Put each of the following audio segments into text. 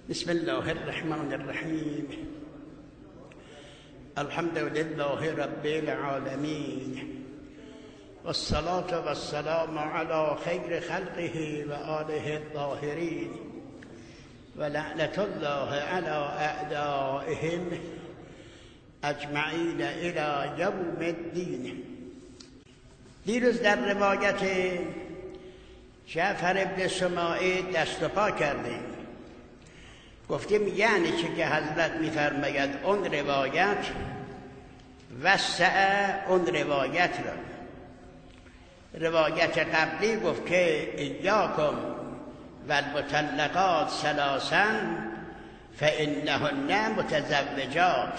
بسم الله الرحمن الرحیم. الحمد لله رب العالمین والصلاة والسلام على خیر خلقه و آله الطاهرین و لعنت الله على اعدائهم اجمعین الى یوم الدین. دیروز در روایت جعفر ابن سماعه دست و پا کردیم. گفتیم یعنی چه که حضرت می‌فرماید اون روایت وسع اون روایت را. روایت قبلی گفت که ایاکم و المطلقات ثلاثا فانهن متزوجات.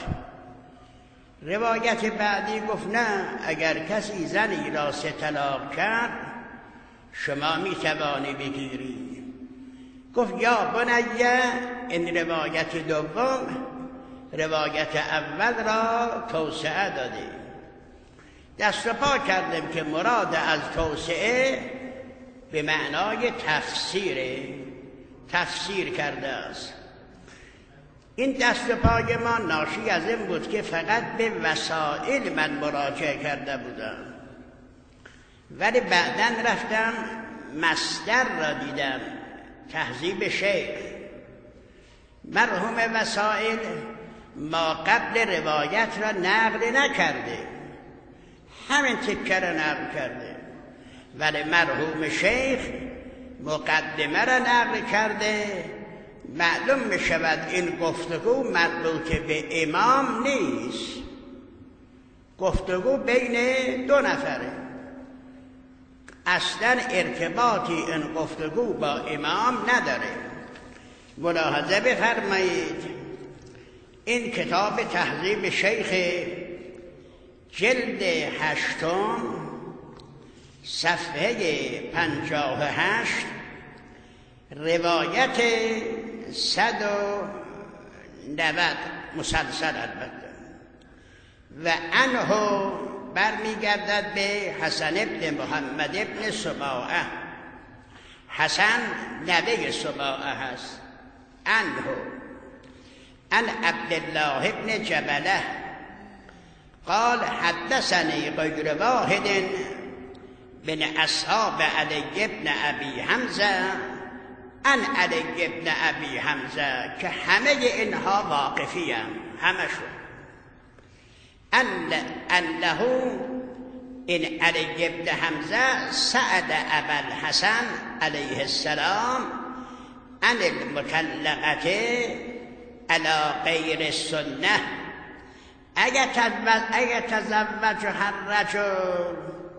روایت بعدی گفت نه، اگر کسی زنی را 3 طلاق کرد شما میتوانی بگیری. گفت یا بنیه، این روایت دوم روایت اول را توسعه دادیم. دست و پا کردیم که مراد از توسعه به معنای تفسیر کرده است. این دست و پای ما ناشی از این بود که فقط به وسائل من مراجعه کرده بودم، ولی بعداً رفتم مصدر را دیدم، تهذیب شیخ. مرحوم وسائل ما قبل روایت را نقل نکرده، همین تکه را نقل کرده، ولی مرحوم شیخ مقدمه را نقل کرده. معلوم می شود این گفتگو مربوط به امام نیست، گفتگو بین 2 نفره. اصلا ارتباطی این گفتگو با امام نداره. ملاحظه بفرمایید، این کتاب تهذیب شیخ جلد 8 صفحه 58 روایت 190 مسلسل البته و عنه برمیگردد به حسن ابن محمد ابن سماعه. حسن نوه سماعه هست. عنه عن عبدالله ابن جبله قال حدثني غير واحد من اصحاب علی ابن ابی حمزه عن علی ابن ابی حمزه، که همه اینها واقفی هم، همشون. انه این علی ابن حمزه سأل ابا الحسن علیه السلام عن المطلقه علی غیر السنه. اگر تزوجها الرجل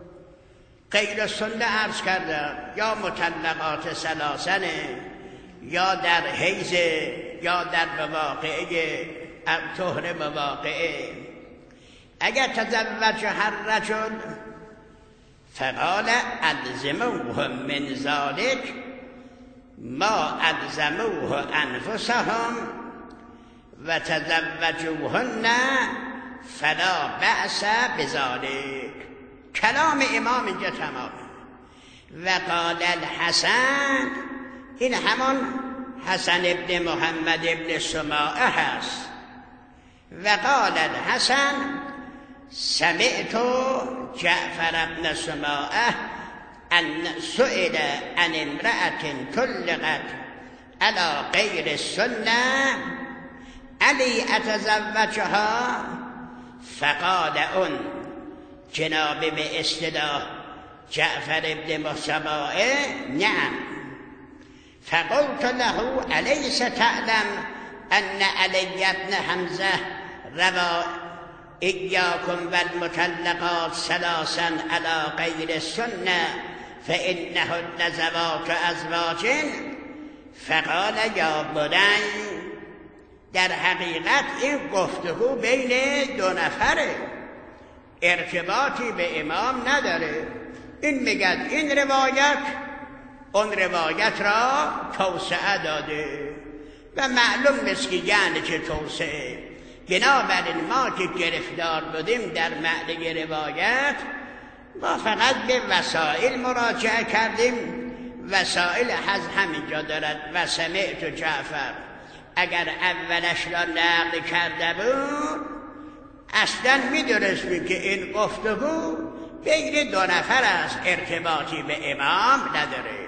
غیر سنه عرض کردم، یا مطلقات ثلاثنه، یا در حیض، یا در مواقعه طهر مواقعه. اگر تزوجها الرجل فقال الزموه من ذلك ما الزموه انفسهم و تزوجوهن فلا بأس بذلك. کلام امام اینجا تمام. و قال الحسن، این همان حسن ابن محمد ابن سماعه هست. و قال الحسن سمعت جعفر ابن سماعه ان سئل عن امرأة طلقت على غیر السنه علی اتزوجها فقال اون جناب به اصطلاح جعفر ابن سماعه نعم. فقلت له الیس تعلم ان علی ابن حمزه روى ایاکم و المطلقات ثلاثا علی غیر السنه فانهن ذوات ازواج. فقال یا بنی، در حقیقت این گفتگو بین 2 نفره، ارتباطی به امام نداره. این میگد این روایت اون روایت را توسعه داده و معلوم نیست که یعنی چه توسعه. بنابراین ما که گرفتار بودیم در معنی روایت، ما فقط به وسائل مراجعه کردیم. وسائل همینجا دارد و سمعت جعفر اگر اولش را نقل کرده بود اصلا میدونست که این گفتگو بین دو نفر است، ارتباطی به امام نداره.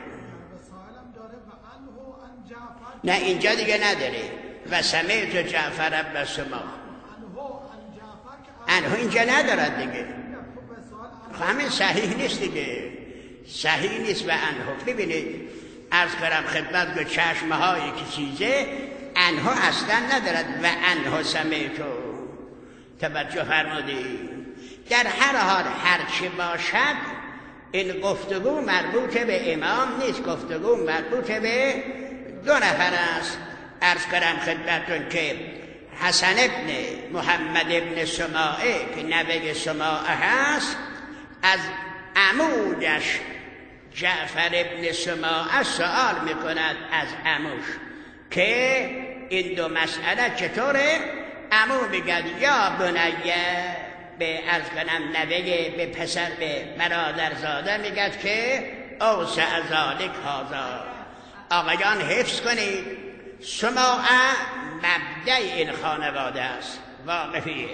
نه اینجا دیگه نداره. و سمعت جعفر بن سما انه اینجا ندارد دیگه. همین صحیح نیست دیگه، صحیح نیست. و انه ببینید عرض کردم خدمت که چشمه هایی که چیزه انه اصلا ندارد. و انه سمعتو، توجه فرمودید. در هر حال هر چه باشد این گفتگو مربوط به امام نیست، گفتگو مربوط به دو نفر است. عرض کردم خدمتتون که حسن ابن محمد ابن سماعه که نوه سماعه هست از عمودش جعفر ابن سماعه سوال میکند از عموش که این دو مسئله چطوره؟ عمو میگد یا بنیه، به عرض کنم نوه به پسر به برادرزاده میگد که اوسع ذالک هذا. آقایان حفظ کنید سماعه مبدأ این خانواده است، واقفیه.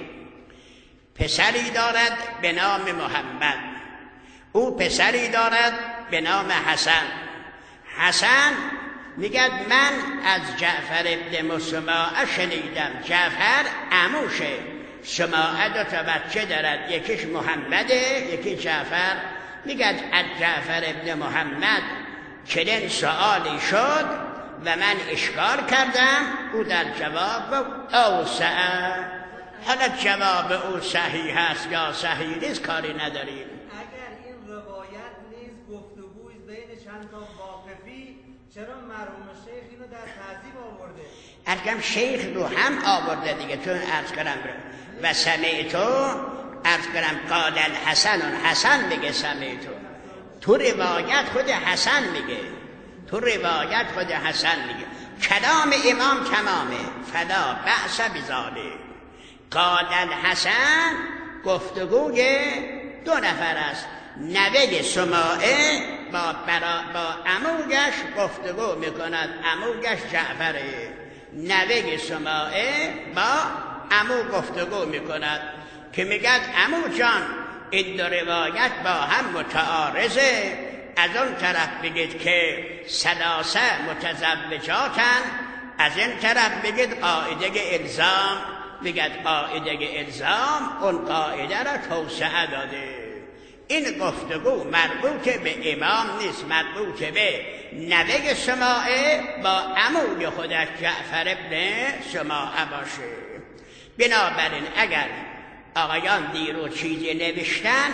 پسری دارد به نام محمد، او پسری دارد به نام حسن. حسن میگد من از جعفر ابن سماعه شنیدم، جعفر عموشه، سماعه دو تا بچه دارد، یکیش محمده یکی جعفر. میگد از جعفر ابن محمد چنین سؤالی شد و من اشکال کردم. او در جواب اوسع. حالا جواب او صحیح هست یا صحیح نیست کاری نداریم. اگر این روایت نیز گفتگوی بین چند تا واقفی، چرا مرحوم شیخ اینو در تعظیم آورده؟ ارگم شیخ رو هم آورده دیگه، چون عرض کردم و سمعتو، عرض کردم قال الحسن، حسن میگه سمعتو. تو روایت خود حسن میگه، تو روایت خود حسن میگه کلام امام تمامه. فلا بأس بذالک. قال الحسن گفتگوی دو نفر است، نوه سماعه با عموگش گفتگو میکند، عموگش جعفره، نوه سماعه با عمو گفتگو میکند که میگد عمو جان این دو روایت با هم متعارضه. از اون طرف بگید که ثلاثه متزوجاتن، از این طرف بگید قاعده الزام. بگید قاعده الزام اون قاعده را توسعه داده. این گفتگو مربوط به امام نیست، مربوط به نوه سماعه با عموی خودش جعفر ابن سماعه باشه. بنابراین اگر آقایان دیرو چیزی نوشتن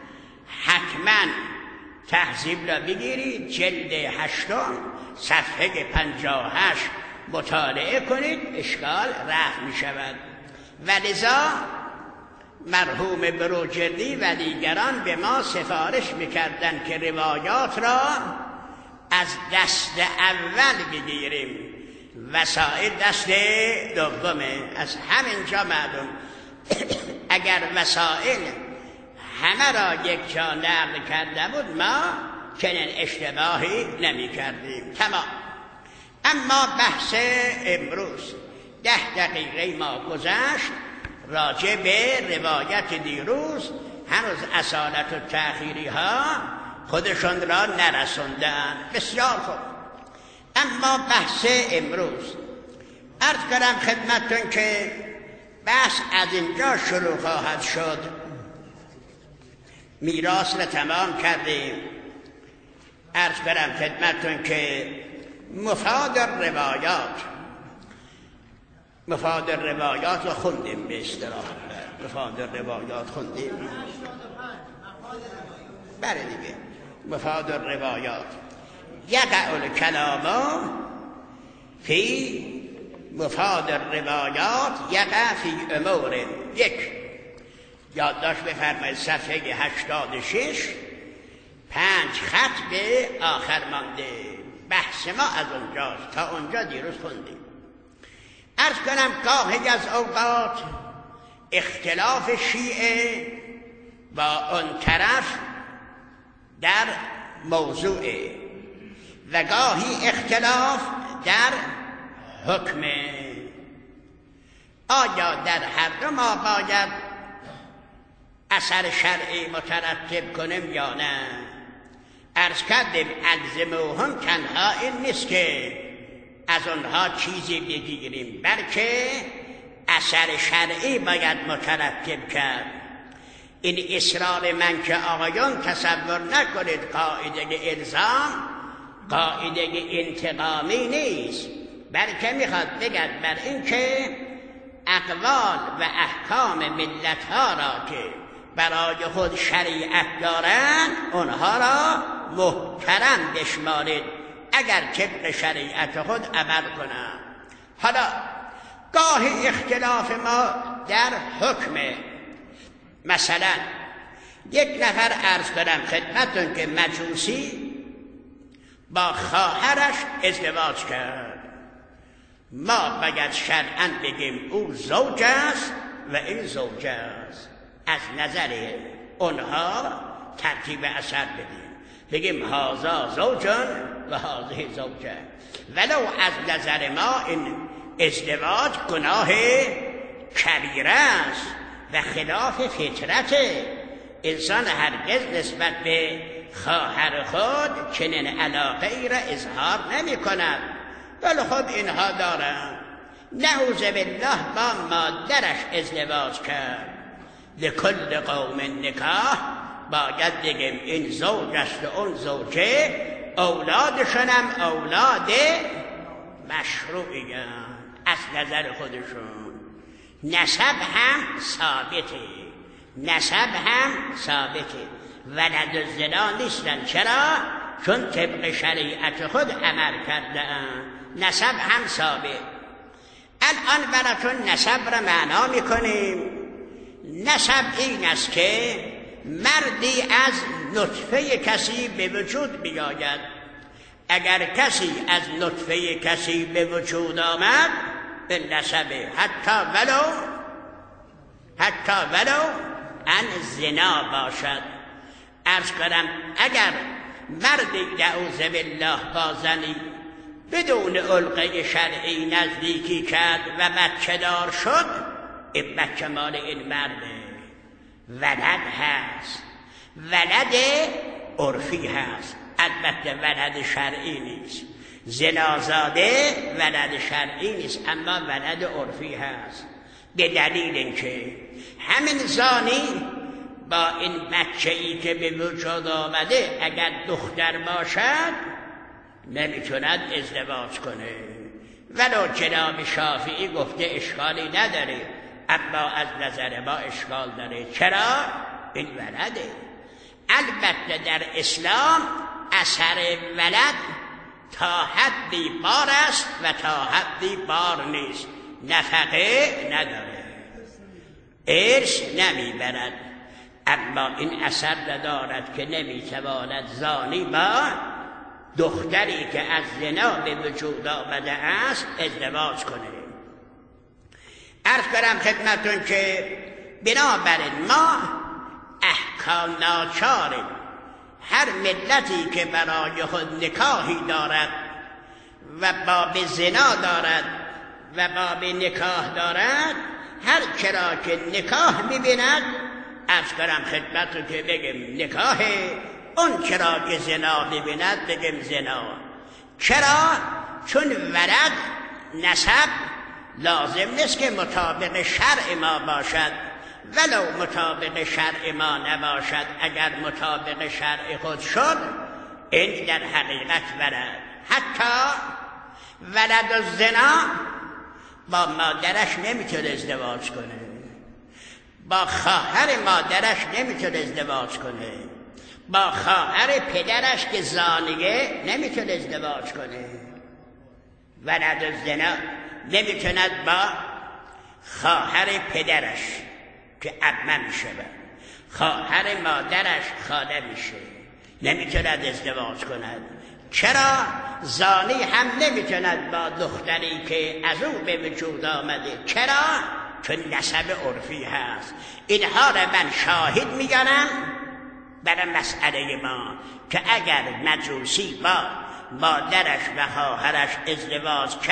حتما تهذیب را بگیرید، جلد 8 صفحه 58 مطالعه کنید، اشکال رفع می شود. ولذا مرحوم بروجردی و دیگران به ما سفارش میکردند که روایات را از دست اول بگیریم، وسائل دست دومه. از همینجا معلوم اگر وسائل همه را یک جا نقل کرده بود ما چنین اشتباهی نمی کردیم. تمام. اما بحث امروز 10 دقیقه ما گذشت راجع به روایت دیروز. هنوز اصالت و تأخیری ها خودشون را نرسوندن. بسیار خوب. اما بحث امروز عرض کردم خدمتتون که بحث از اینجا شروع خواهد شد. میراث را تمام کردیم. عرض کردم خدمتتون که مفاد روایات رو خوندیم، به اصطلاح مفاد روایات خوندیم. بله دیگه، مفاد روایات. یقع الکلام فی مفاد روایات یقع فی امور. یک یادداشت بفرمایید صفحه 86 5 خط به آخر مانده. بحث ما از اونجاست، تا اونجا دیروز خوندیم. عرض کنم گاهی از اوقات اختلاف شیعه با اون طرف در موضوع و گاهی اختلاف در حکمه. آیا در هر دو ما باید اثر شرعی مترتب کنیم یا نه؟ عرض کردیم الزموهم تنها این نیست که از اونها چیزی بگیریم، بلکه اثر شرعی باید مترتب کرد. این اصرار من که آقایان تصور نکنید قاعده الزام قاعده انتقامی نیست، بلکه میخواد بگد بر این که اقوال و احکام ملت ها را که برای خود شریعت دارند اونها را محترم بشمارید اگر طبق شریعت خود عمل کنند. حالا گاهی اختلاف ما در حکمه. مثلا یک نفر عرض کنم خدمتون که مجوسی با خواهرش ازدواج کرد، ما باید شرعاً بگیم او زوج است و این زوج است. از نظر اونها ترتیب اثر بدیم، بگیم هذا زوجان و هذه زوجه، ولو از نظر ما این ازدواج گناه کبیره است و خلاف فطرت انسان. هرگز نسبت به خواهر خود چنین علاقه ای را اظهار نمی کند، ولی خود اینها دارند. نعوذ بالله با مادرش ازدواج کرد، لکل قوم نکاح، باید بگیم این زوج است و اون زوجه، اولادشون هم اولاد مشروعی از نظر خودشون. نسب هم ثابته، ولد الزنا نیستن. چرا؟ چون طبق شریعت خود عمل کردن. نسب هم ثابت. الان براتون نسب را معنا میکنیم. نسب این است که مردی از نطفه کسی به وجود بیاید. اگر کسی از نطفه کسی به وجود آمد به نسبه، حتی ولو ان زنا باشد. عرض کنم اگر مردی نعوذ بالله با زنی بدون علقه شرعی نزدیکی کرد و بچه دار شد، این بچه مال این مرده. ولد هست، ولد عرفی هست، البته ولد شرعی نیست. زنازاده ولد شرعی نیست، اما ولد عرفی هست. به دلیل اینکه همین زانی با این بچه‌ای که به وجود آمده اگر دختر باشد نمیتوند ازدواج کنه. ولو جناب شافعی گفته اشکالی نداره، اما از نظر ما اشکال داره. چرا؟ این ولده. البته در اسلام اثر ولد تا حدی بار است و تا حدی بار نیست. نفقه نداره، ارث نمیبرد، اما این اثر ندارد که نمیتواند زانی با دختری که از زنا به وجود آمده است ازدواج کنه. عرض کنم خدمتون که بنابراین ما احکام ناچاریم. هر ملتی که برای خود نکاحی دارد و باب زنا دارد و باب نکاح دارد، هر کرا که نکاح می‌بیند عرض کنم خدمتون که بگیم نکاح، اون کرا که زنا ببیند بگیم زنا. چرا؟ چون ولد نسب لازم نیست که مطابق شرع ما باشد، ولو مطابق شرع ما نباشد، اگر مطابق شرع خود شد این در حقیقت ولد. حتی ولد الزنا با مادرش نمیتونه ازدواج کنه، با خواهر مادرش نمیتونه ازدواج کنه، با خواهر پدرش که زانیه نمیتونه ازدواج کنه. ولد الزنا نمیتوند با خواهر پدرش که عمه میشه، خواهر مادرش خاله میشه، نمیتوند ازدواج کند. چرا؟ زانی هم نمیتوند با دختری که از او به وجود آمده. چرا؟ چون نسب عرفی هست. اینها را من شاهد میگنم برای مسئله ما که اگر مجوسی با مادرش و خواهرش ازدواج کرد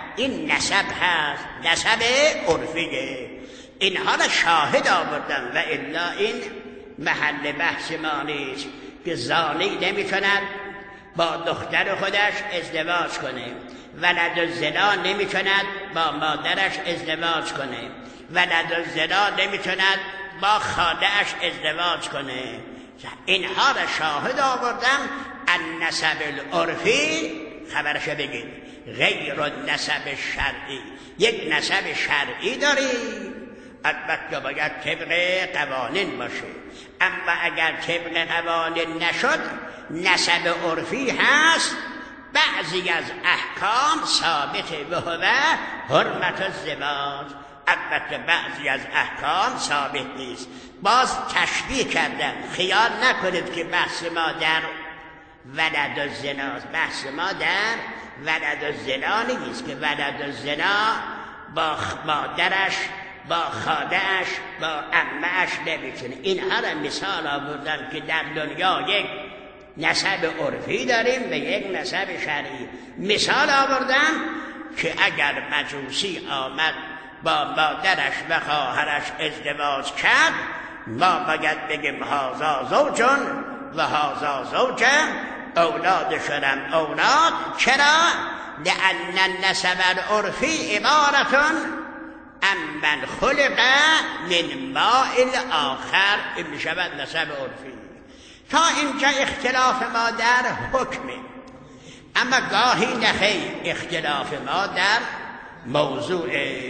این نسب هست، نسب عرفیه. اینها را شاهد آوردن و الا این محل بحث ما نیست که زانی نمیتوند با دختر خودش ازدواج کنه، ولد الزنا نمیتوند با مادرش ازدواج کنه، ولد الزنا نمیتوند با خاله‌اش ازدواج کنه. اینها را شاهد آوردم. النسب العرفی خبرش بگید غیر النسب شرعی. یک نسب شرعی داری، البته باید طبق قوانین باشه، اما اگر طبق قوانین نشد نسب عرفی هست. بعضی از احکام ثابته به هو حرمت الزواج، البته بعضی از احکام ثابت نیست. باز تشبیه کردم، خیال نکنید که بحث ما در ولد الزنا، بحث ما در ولد الزنا نیست که ولد الزنا با مادرش، با خاله‌اش، با عمه‌اش نمیتونه. اینها را مثال آوردن که در دنیا یک نسب عرفی داریم و یک نسب شرعی. مثال آوردن که اگر مجوسی آمد با مادرش و خواهرش ازدواج کرد، ما باید بگیم هذا زوج و هذا زوجه، اولادشون اولاد. چرا؟ لأن النسب العرفی عبارة عن من خلق من ماء الآخر. این میشود نسب عرفی. تا اینجا اختلاف ما در حکمه، اما گاهی نخیر اختلاف ما در موضوع.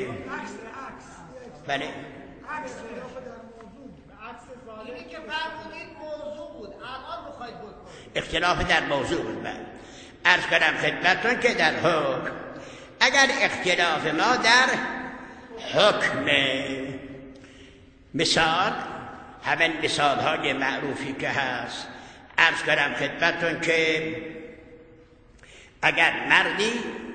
بله اینی که فرمودید موضوع بود، الان میخواید بکنید اختلاف در موضوع بود. عرض کنم خدمتتون که در حکم، اگر اختلاف ما در حکم، مثال همین مثال های معروفی که هست، عرض کنم خدمتتون که اگر مردی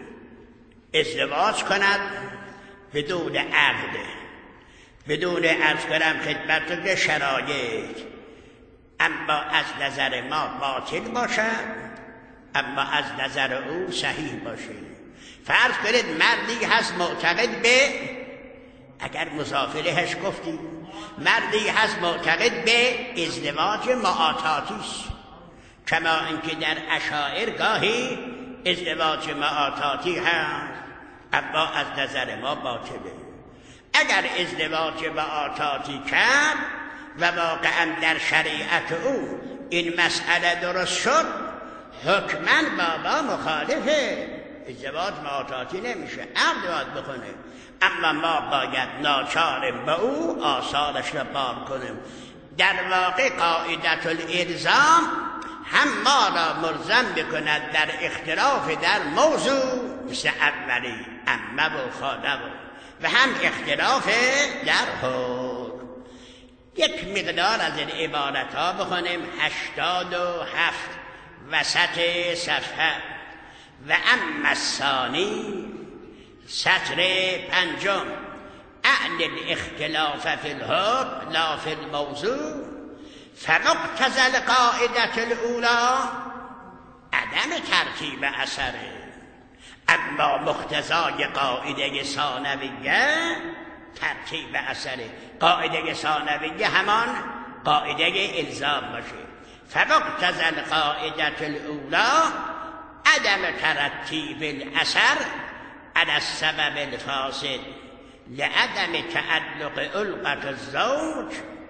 ازدواج کند بدون عقد، بدون عرض کنم خدمتتون که شرایط، اما از نظر ما باطل باشد، اما از نظر او صحیح باشه. فرض کنید مردی هست معتقد به، اگر مضافرهش گفتیم، مردی هست معتقد به ازدواج معاطاتی است، کما اینکه در اشاعر گاهی ازدواج معاطاتی هست، اما از نظر ما باطله. اگر ازدواج معاطاتی کرد و واقعا در شریعت او این مسئله درست شد، حکماً بابا مخالفه، ازدواج معاطاتی نمیشه، عقد باید بکنه، اما ما باید ناچاریم به او آثارش را بار کنیم. در واقع قاعدت الالزام هم ما را ملزم بکند در اختلاف در موضوع مثل اولی عمه و خاله و هم اختلاف در حکم. یک مقدار از این عبارت ها بخونیم. 87 وسط صفحه. و اما الثانی، سطر 5، اعل الاختلاف فی الحکم لا فی الموضوع، فمقتضى القاعدة الاولى عدم ترتیب اثره. اما مقتضای قاعده ثانویه ترتیب اثره. قاعده ثانویه همان قاعده الزام باشه. فمقتضى القاعدة الاولى عدم ترتیب الاثر على السبب الفاسد لعدم تعلق علقة الزوج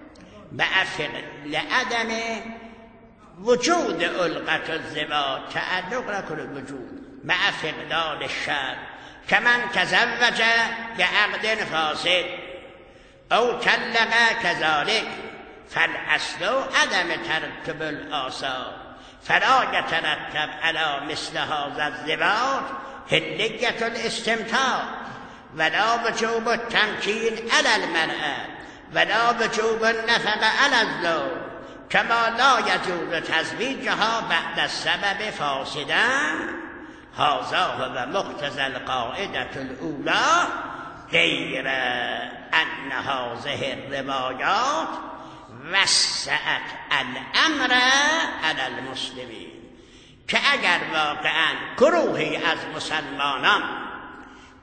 لعدم وجود علقة الزواج، تعلق نکنه وجود، مع فقدان الشرع، كمن تزوج بعقد فاسد او طلق كذلك، فالاصل عدم ترتب الآثار، فلا يترتب على مثل هذا الزواج حلية الاستمتاع ولا وجوب التمكين على المرأة ولا وجوب النفقة على الزوج، كما لا يجوز تزويجها بعد السبب فاسدا. هذا هو مقتضى القاعدة الأولى، غير أن هذه الروايات وسعت الامر على المسلمین، که اگر واقعا گروهی از مسلمانان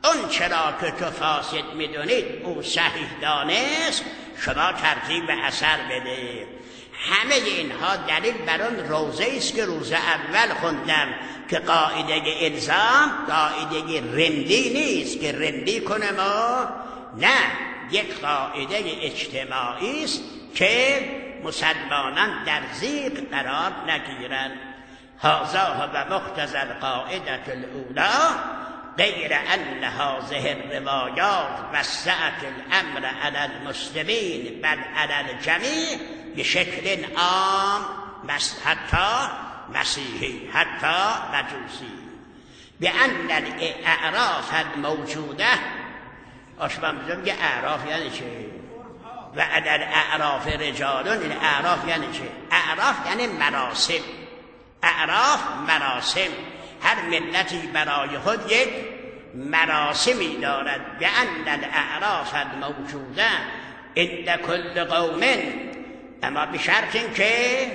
اون چرا که تو فاسد میدونید او صحیح دانست، شما ترتیب اثر بده. همه اینها دلیل بر اون روزه است که روز اول خوندم که قاعده الزام قاعده رندی نیست که رندی کنه ما، نه، یک قاعده اجتماعی است که مسلمانان در ضیق قرار نگیرند. هذا و مقتضی القاعده الاولی غیر ان هذه الروایات وسعت الامر علی المسلمین بل علی الجمیع بشکل عام، حتی مسیحی، حتی مجوسی، بان الاعراف الموجوده. شما میگه اعراف یعنی چه؟ و علی الاعراف رجال. این اعراف یعنی چه؟ اعراف یعنی مراسم. اعراف مراسم، هر ملتی برای خود یک مراسمی دارد. بأن الاعراف الموجوده عند كل قوم، اما به شرط این که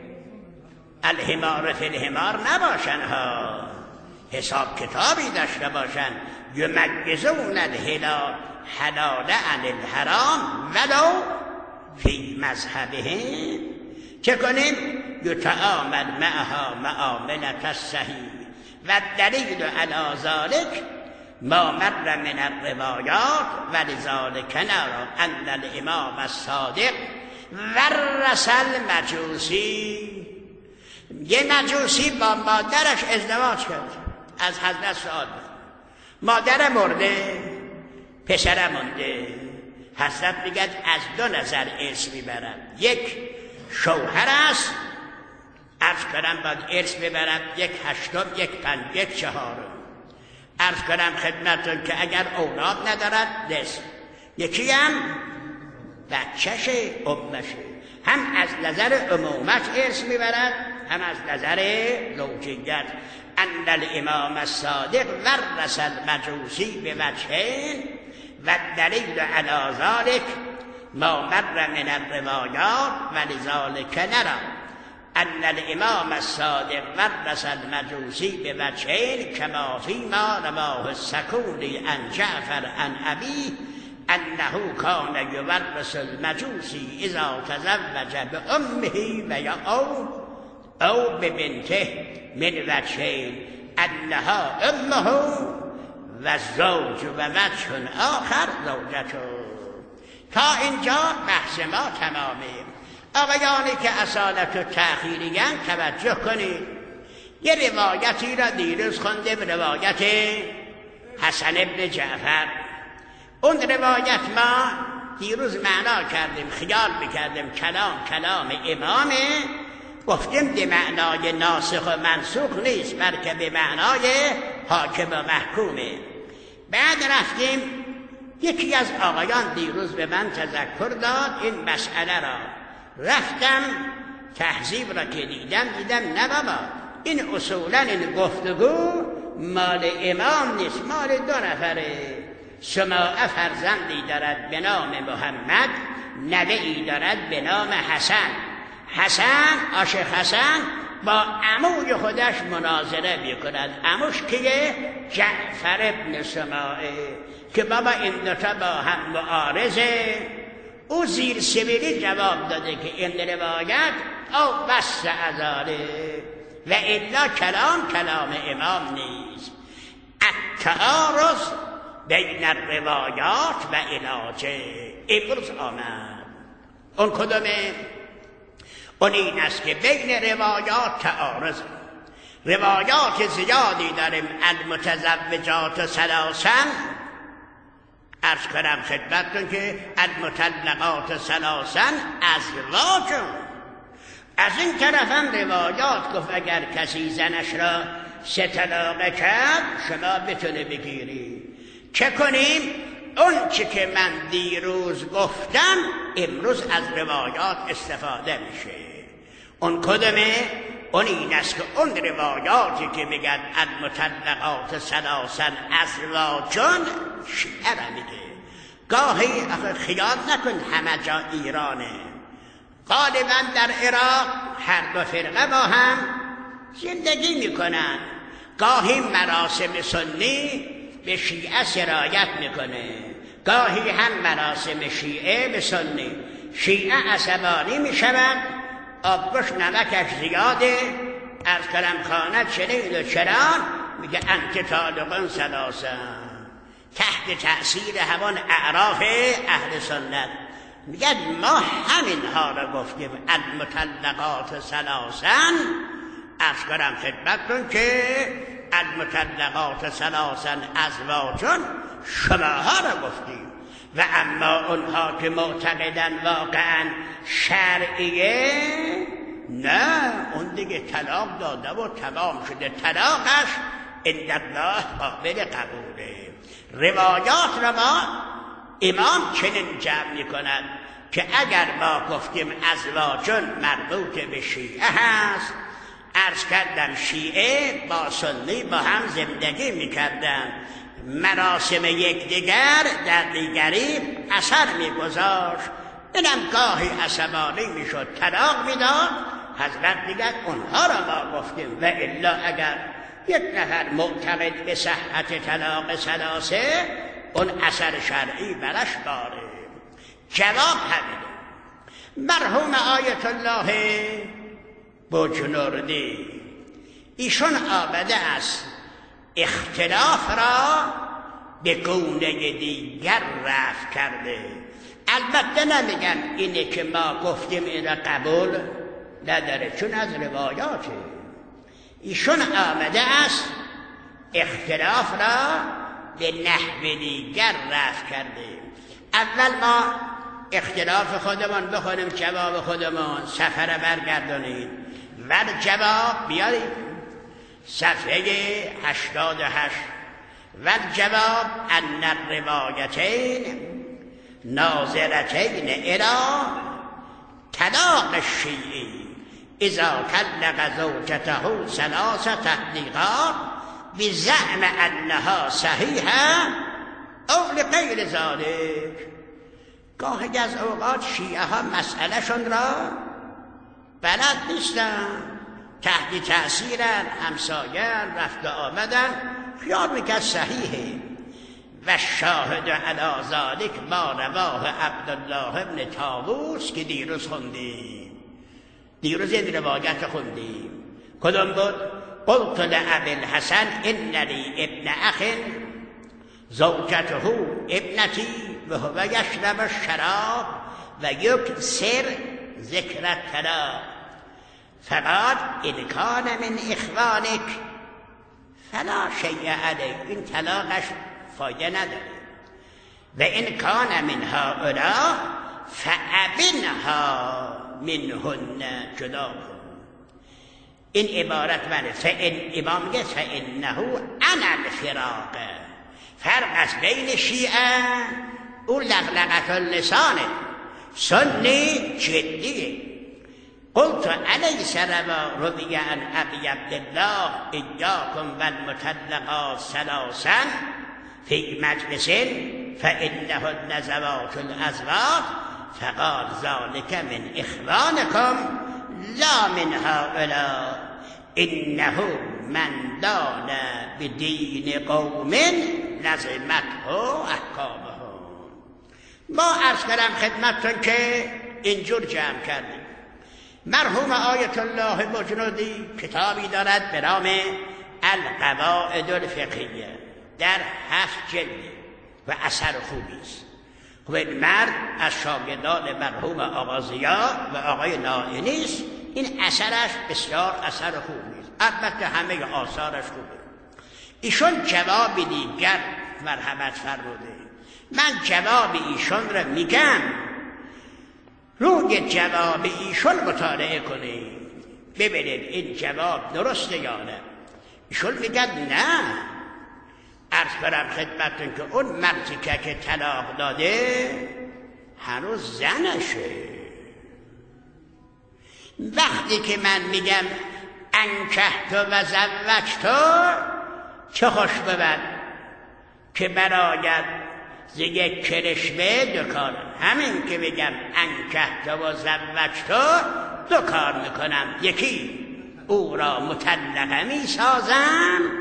الحمار فی الحمار نباشن ها، حساب کتابی داشته باشن. یمجزون الحلال عن الحرام ولو فی مذهبهم. چه کنیم؟ یتعامل معها معاملة الصحیح. و دلیل علی ذلك ما مر من الروایات ولذلك نرى ان الامام الصادق ورث المجوسی. یه مجوسی با مادرش ازدواج کرد، از حضرت سوال مادر مرده، پسر مونده. حضرت میگه از دو نظر ارث میبرم، یک شوهر است، عرض کنم باید ارث ببرم، یک هشتم، یک پنج، یک چهارم. عرض کنم خدمتون که اگر اولاد ندارد نصف، یکی هم بچهشه، امشه. هم از نظر امومت ارث میبرد، هم از نظر زوجیت. ان الامام الصادق ورث المجوسی بوجهین و دلیل علی ذلك ما مر من الروایات ولذلك نرى ان الامام الصادق ورث المجوسی بوجهین کما فیما رواه السکونی عن جعفر عن ابیه انه کان یورث المجوسی اذا تزوج بامه و یا او ببنته من وجهین انها امه و الزوج و وجه آخر زوجته. تا اینجا بحث ما تمامه. آقایانی که اصالت و تأخیریان توجه کنید. یه روایتی را دیروز خوندیم، روایت حسن ابن جعفر. اون روایت ما دیروز معنا کردیم، خیال میکردیم کلام امامه، گفتیم به معنای ناسخ و منسوخ نیست، بلکه به معنای حاکم و محکومه. بعد رفتیم، یکی از آقایان دیروز به من تذکر داد این مسئله را. رفتم تهذیب را که دیدم نه بابا، این اصولا این گفتگو مال امام نیست، مال دو نفره. سماع فرزندی دارد به نام محمد، نوه‌ای دارد به نام حسن. عاشق حسن با عموی خودش مناظره میکند. عموش که جعفر ابن سماعه، که بابا این دوتا با هم معارضه. او زیر سبیلی جواب داده که این روایت او بس ازاره و الا کلام امام نیست. التعارض بین الروایات و علاجه. امروز آمد اون کدومه؟ اون این است که بین روایات تعارض. روایات زیادی داریم. المتزوجات ثلاثا، عرض کنم خدمتتون که المطلقات ثلاثا ازواج. از این طرف هم روایات گفت اگر کسی زنش را 3 طلاقه کرد شما بتونه بگیری. چه کنیم؟ اون چی که من دیروز گفتم امروز از روایات استفاده میشه. اون کدومه؟ اون این است که اون روایاتی که میگن المطلقات ثلاثا ازواجون شیعه میگه. گاهی خیال نکن همه جا ایرانه، غالبا در عراق هر دو فرقه با هم زندگی میکنن. گاهی مراسم سنی به شیعه سرایت میکنه، گاهی هم مراسم شیعه به سنی. شیعه عصبانی میشود، آبگوش نمکش زیاده، از کنم خانت شنید و چران، میگه انت طالقون ثلاثا، تحت تأثیر همان اعراف اهل سنت. میگه ما همینها را گفتیم، المطلقات ثلاثا. از کنم خدمتتون که المطلقات ثلاثا ازواجون شماها را گفتیم، و اما اونها که معتقدن واقعا شرعیه، نه، اون دیگه طلاق داده و تمام شده، طلاقش عند الله قابل قبوله. روایات را ما امام چنین جمع می‌کند که اگر ما گفتیم ازواجون مربوط به شیعه هست، عرض کردم شیعه با سنی با هم زندگی می‌کردن، مراسم یکدیگر در دیگری اثر می‌گذاشت، اینم گاهی عصبانی میشد، طلاق میداد. حضرت دیگر اونها را ما گفتیم، و الا اگر یک نفر معتقد به صحت طلاق ثلاثه، اون اثر شرعی برش داره. جواب همینه. مرحوم آیت الله بجنوردی ایشون آمده است اختلاف را به گونه دیگر رفع کرده. البته نمیگن اینه که ما گفتیم این را قبول نداره، چون از روایاته. ایشون آمده است اختلاف را به نحو دیگر رفع کرده. اول ما اختلاف خودمان بخونیم، جواب خودمان، صفحه برگردانید و جواب بیارید. صفحه 88. و جواب ان الروایتین ناظرتین الى طلاق الشیعی اذا طلق زوجته ثلاث تطلیقات بزعم انها صحیحه او لغیر ذلک. گاهی از اوقات شیعه ها مسئله شون را بلد نیستن، تحت تأثیرن، همساین، رفت آمدن، خیال میکرد صحیحه. و شاهد علی ذلک ما رواه عبدالله ابن طاووس که دیروز خوندیم، دیروز این روایت خوندیم. کدوم بود؟ قلت لأبی الحسن ان لی ابن اخ زوجته ابنتی و هو یشرب الشراب و یکثر ذکر الطلاق، فقال ان کان من اخوانک فلا شیء علیک، این طلاقش فایده نداره. و ان کان من هؤلاء فابنها منهن، جدا کن. این عبارت فان امام میگه فانه انا الفراق. فرق است بین شیعه او لغلغت اللسانه، سنی جدیه. قلت الیس روی عن ابی عبدالله ایاکم والمطلقات ثلاثا فی مجلس فانهن زوات الازواج، فقال ذلك من اخوانکم لا من هؤلاء، انه من دان بدین قوم لزمته احکامهم. ما عرض کردم خدمتتون که اینجور جمع کردیم. مرحوم آیت الله بجنوردی کتابی دارد به نام القواعد الفقهیه، در 7 جلد و اثر خوبی است. خب این مرد از شاگردان مرحوم آقا ضیا و آقای نائینی است. این اثرش بسیار اثر خوبی است، البته همه آثارش خوبه. ایشون جواب دیگر مرحمت فرموده، من جواب ایشون را میگم، روی جواب ایشون مطالعه کنید ببینید این جواب درسته یا نه. ایشون میگن نه، عرض کنم خدمتتون که اون مردی که طلاق داده هنوز زنشه. وقتی که من میگم انکحت و زوجت، چه خوش بود که براید ز یک کرشمه 2 کار. همین که بگم انکحت و زوجت 2 کار میکنم، یکی او را مطلقه میسازم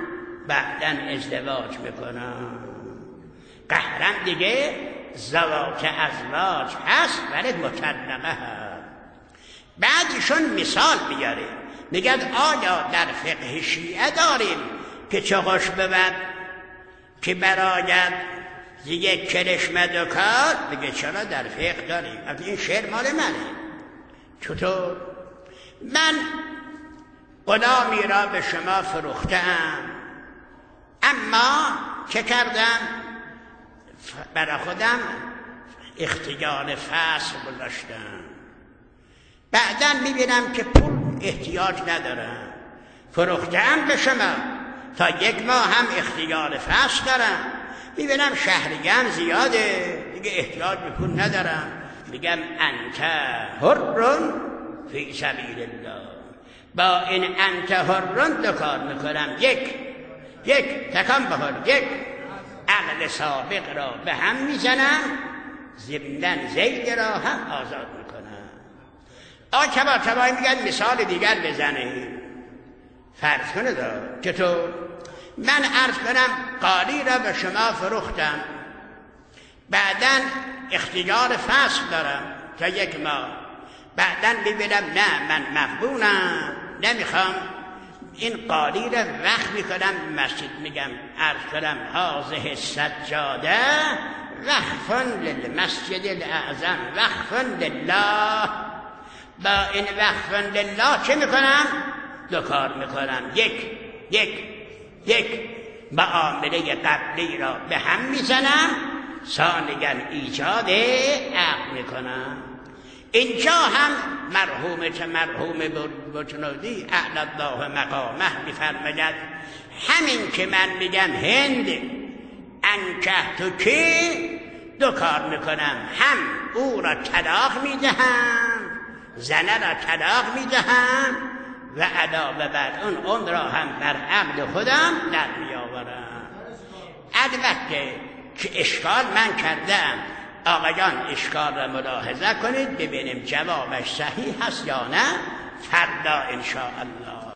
بعدن ازدواج میکنم. قهرم دیگه زواج ازواج هست ولی مطلقه هست. بعدشون مثال میاره، میگن آیا در فقه شیعه داریم که چغش بود که براید یک کرشمه دکار؟ بگه چرا در فقه داریم. این شعر مال منه. چطور؟ من غلامی را به شما فروختم، اما چه کردم؟ برای خودم اختیار فصل گذاشتم. بعداً میبینم که پول احتیاج ندارم، فروختم به شما، تا 1 ماه هم اختیار فصل دارم. میبینم شهریه‌ام زیاده، دیگه احتیاج به پول ندارم. میگم انت حر فی سبیل الله. با این انت حر دو کار میکنم. یک تکان بخور، یک عقل سابق را به هم میزنم، ضمناً زید را هم آزاد میکنم. تبایی میگن مثال دیگر بزنه. فرض کنه دار چطور؟ من عرض کنم قالی را به شما فروختم، بعداً اختیار فصل دارم تا 1 ماه. بعداً ببینم نه من مغبونم، نمیخوام این قالی را وقف میکنم مسجد. میگم عرض کنم هذه السجاده وقف للمسجد الاعظم، وقف لله. با این وقف لله چه میکنم؟ 2 کار میکنم. یک معامله قبلی را به هم میزنم، ثانیاً ایجاد عقد میکنم. اینجا هم مرحوم بجنودی اعلی الله مقامه میفرماید همین که من میگم هند انکه تو که 2 کار میکنم، هم او را طلاق میدهم، زنه را طلاق میدهم، و علاوه بر اون را هم بر عقد خودم در میآورم. البته که اشکال من کردم، آقایان اشکال را ملاحظه کنید ببینیم جوابش صحیح هست یا نه. فردا ان شاء الله